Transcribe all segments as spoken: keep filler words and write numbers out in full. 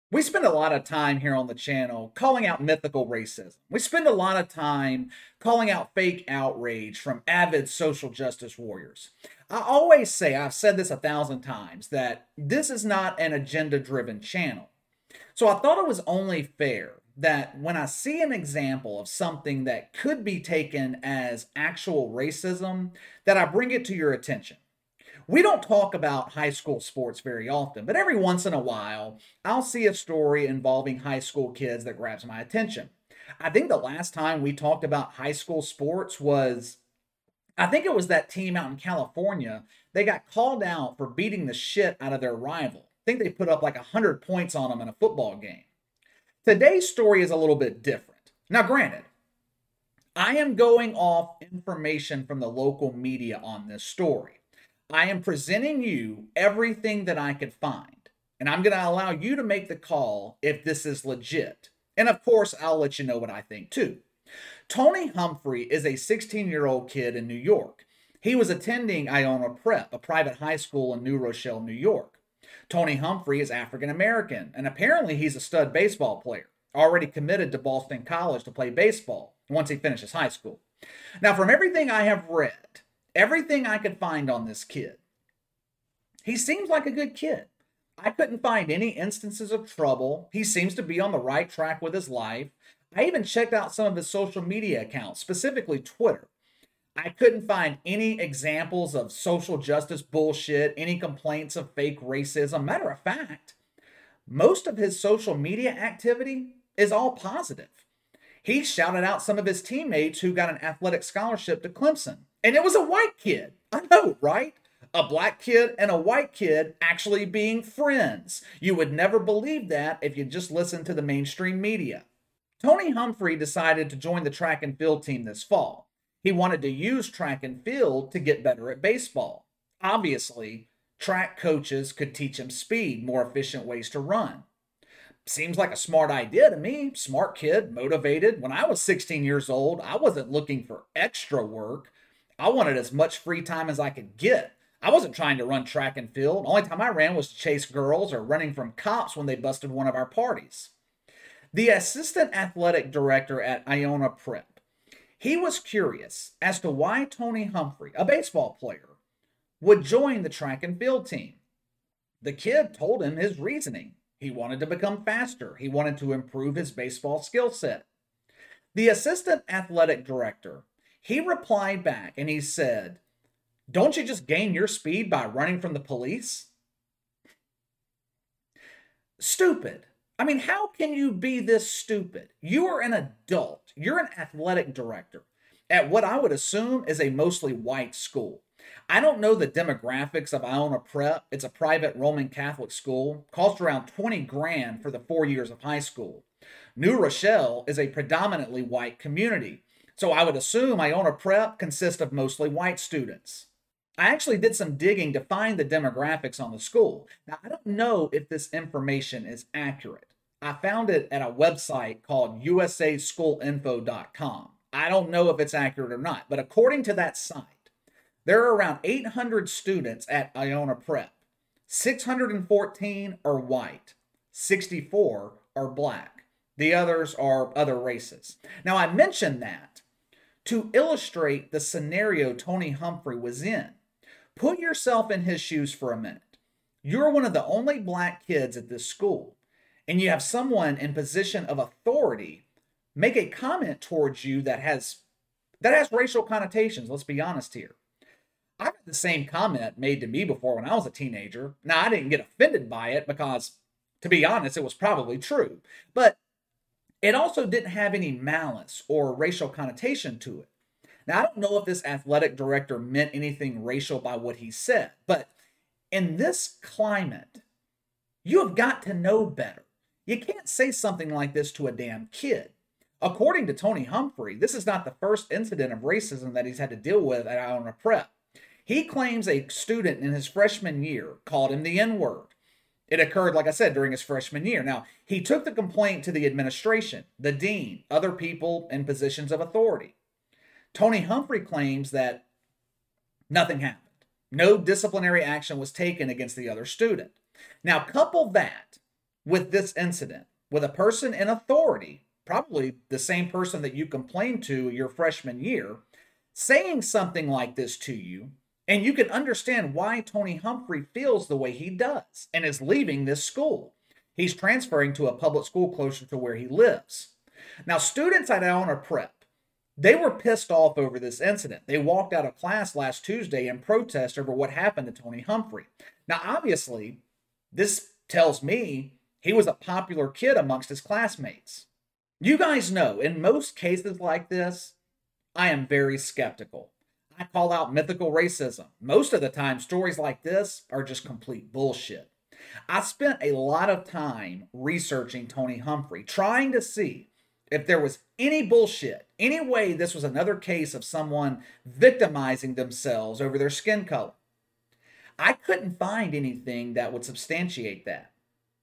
We spend a lot of time here on the channel calling out mythical racism. We spend a lot of time calling out fake outrage from avid social justice warriors. I always say, I've said this a thousand times, that this is not an agenda driven channel. So I thought it was only fair that when I see an example of something that could be taken as actual racism, that I bring it to your attention. We don't talk about high school sports very often, but every once in a while, I'll see a story involving high school kids that grabs my attention. I think the last time we talked about high school sports was, I think it was that team out in California. They got called out for beating the shit out of their rival. I think they put up like one hundred points on them in a football game. Today's story is a little bit different. Now, granted, I am going off information from the local media on this story. I am presenting you everything that I could find, and I'm going to allow you to make the call if this is legit. And of course, I'll let you know what I think too. Tony Humphrey is a sixteen-year-old kid in New York. He was attending Iona Prep, a private high school in New Rochelle, New York. Tony Humphrey is African American, and apparently he's a stud baseball player, already committed to Boston College to play baseball once he finishes high school. Now, from everything I have read, everything I could find on this kid, he seems like a good kid. I couldn't find any instances of trouble. He seems to be on the right track with his life. I even checked out some of his social media accounts, specifically Twitter. I couldn't find any examples of social justice bullshit, any complaints of fake racism. Matter of fact, most of his social media activity is all positive. He shouted out some of his teammates who got an athletic scholarship to Clemson. And it was a white kid. I know, right? A black kid and a white kid actually being friends. You would never believe that if you just listened to the mainstream media. Tony Humphrey decided to join the track and field team this fall. He wanted to use track and field to get better at baseball. Obviously, track coaches could teach him speed, more efficient ways to run. Seems like a smart idea to me. Smart kid, motivated. When I was sixteen years old, I wasn't looking for extra work. I wanted as much free time as I could get. I wasn't trying to run track and field. The only time I ran was to chase girls or running from cops when they busted one of our parties. The assistant athletic director at Iona Prep, he was curious as to why Tony Humphrey, a baseball player, would join the track and field team. The kid told him his reasoning. He wanted to become faster. He wanted to improve his baseball skill set. The assistant athletic director, he replied back and he said, "Don't you just gain your speed by running from the police?" Stupid. I mean, how can you be this stupid? You are an adult. You're an athletic director at what I would assume is a mostly white school. I don't know the demographics of Iona Prep. It's a private Roman Catholic school. Costs around twenty grand for the four years of high school. New Rochelle is a predominantly white community. So I would assume Iona Prep consists of mostly white students. I actually did some digging to find the demographics on the school. Now, I don't know if this information is accurate. I found it at a website called U S A school info dot com. I don't know if it's accurate or not, but according to that site, there are around eight hundred students at Iona Prep. six hundred fourteen are white, sixty-four are black. The others are other races. Now, I mention that to illustrate the scenario Tony Humphrey was in. Put yourself in his shoes for a minute. You're one of the only black kids at this school, and you have someone in position of authority make a comment towards you that has that has racial connotations. Let's be honest here. I've had the same comment made to me before when I was a teenager. Now, I didn't get offended by it because, to be honest, it was probably true. But it also didn't have any malice or racial connotation to it. Now, I don't know if this athletic director meant anything racial by what he said, but in this climate, you have got to know better. You can't say something like this to a damn kid. According to Tony Humphrey, this is not the first incident of racism that he's had to deal with at Iona Prep. He claims a student in his freshman year called him the N-word. It occurred, like I said, during his freshman year. Now, he took the complaint to the administration, the dean, other people in positions of authority. Tony Humphrey claims that nothing happened. No disciplinary action was taken against the other student. Now, couple that with this incident, with a person in authority, probably the same person that you complained to your freshman year, saying something like this to you, and you can understand why Tony Humphrey feels the way he does and is leaving this school. He's transferring to a public school closer to where he lives. Now, students at Iona Prep, they were pissed off over this incident. They walked out of class last Tuesday in protest over what happened to Tony Humphrey. Now, obviously, this tells me he was a popular kid amongst his classmates. You guys know, in most cases like this, I am very skeptical. I call out mythical racism. Most of the time, stories like this are just complete bullshit. I spent a lot of time researching Tony Humphrey, trying to see if there was any bullshit, any way this was another case of someone victimizing themselves over their skin color. I couldn't find anything that would substantiate that.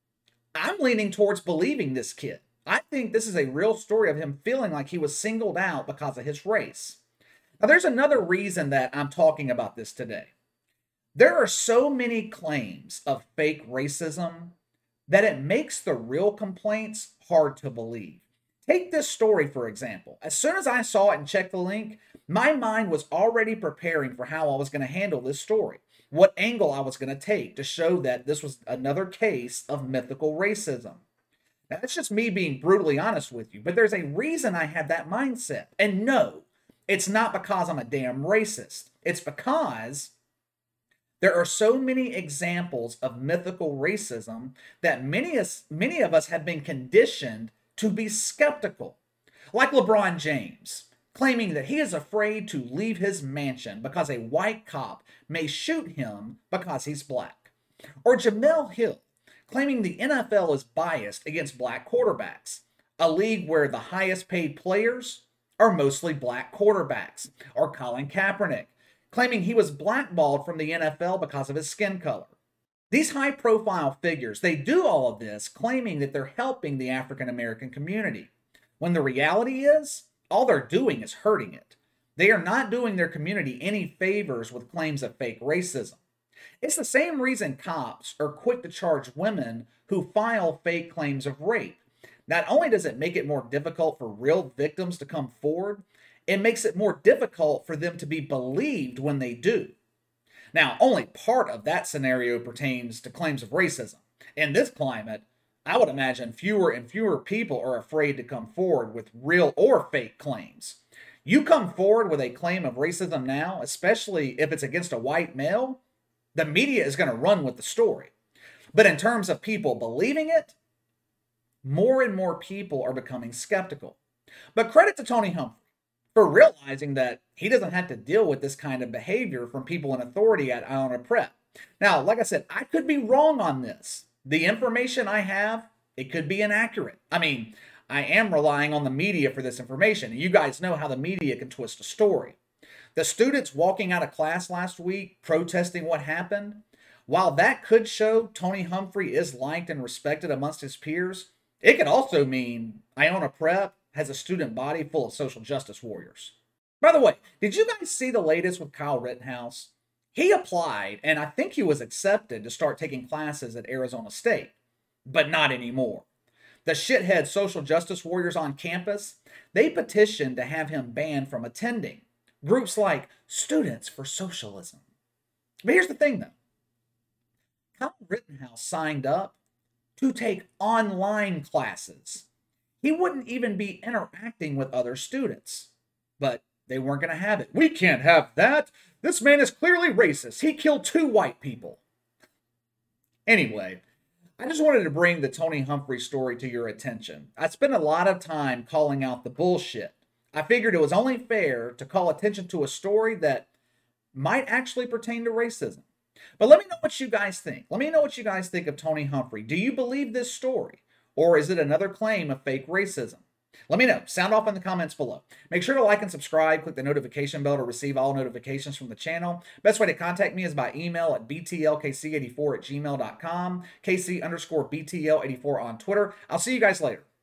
I'm leaning towards believing this kid. I think this is a real story of him feeling like he was singled out because of his race. Now, there's another reason that I'm talking about this today. There are so many claims of fake racism that it makes the real complaints hard to believe. Take this story, for example. As soon as I saw it and checked the link, my mind was already preparing for how I was going to handle this story, what angle I was going to take to show that this was another case of mythical racism. Now, that's just me being brutally honest with you, but there's a reason I had that mindset. And no, it's not because I'm a damn racist. It's because there are so many examples of mythical racism that many, many of us have been conditioned to be skeptical. Like LeBron James, claiming that he is afraid to leave his mansion because a white cop may shoot him because he's black. Or Jemele Hill, claiming the N F L is biased against black quarterbacks, a league where the highest paid players are mostly black quarterbacks. Or Colin Kaepernick, claiming he was blackballed from the N F L because of his skin color. These high-profile figures, they do all of this claiming that they're helping the African American community, when the reality is, all they're doing is hurting it. They are not doing their community any favors with claims of fake racism. It's the same reason cops are quick to charge women who file fake claims of rape. Not only does it make it more difficult for real victims to come forward, it makes it more difficult for them to be believed when they do. Now, only part of that scenario pertains to claims of racism. In this climate, I would imagine fewer and fewer people are afraid to come forward with real or fake claims. You come forward with a claim of racism now, especially if it's against a white male, the media is going to run with the story. But in terms of people believing it, more and more people are becoming skeptical. But credit to Tony Humphrey for realizing that he doesn't have to deal with this kind of behavior from people in authority at Iona Prep. Now, like I said, I could be wrong on this. The information I have, it could be inaccurate. I mean, I am relying on the media for this information. You guys know how the media can twist a story. The students walking out of class last week protesting what happened, while that could show Tony Humphrey is liked and respected amongst his peers, it could also mean Iona Prep has a student body full of social justice warriors. By the way, did you guys see the latest with Kyle Rittenhouse? He applied, and I think he was accepted to start taking classes at Arizona State, but not anymore. The shithead social justice warriors on campus, they petitioned to have him banned from attending. Groups like Students for Socialism. But here's the thing, though. Kyle Rittenhouse signed up to take online classes. He wouldn't even be interacting with other students. But they weren't going to have it. We can't have that. This man is clearly racist. He killed two white people. Anyway, I just wanted to bring the Tony Humphrey story to your attention. I spent a lot of time calling out the bullshit. I figured it was only fair to call attention to a story that might actually pertain to racism. But let me know what you guys think. Let me know what you guys think of Tony Humphrey. Do you believe this story? Or is it another claim of fake racism? Let me know. Sound off in the comments below. Make sure to like and subscribe. Click the notification bell to receive all notifications from the channel. Best way to contact me is by email at b t l k c eighty-four at gmail dot com. KC underscore B T L eighty-four on Twitter. I'll see you guys later.